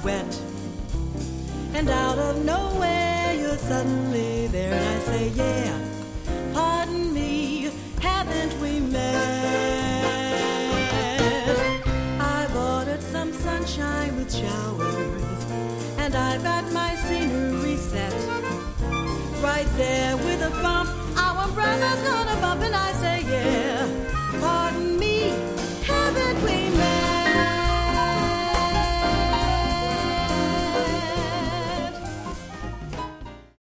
wet. And out of nowhere you're suddenly there, and I say, yeah, pardon me, haven't we met? I've ordered some sunshine with showers, and I've got my scenery set right there with a bump. Our umbrellas gonna bump, and I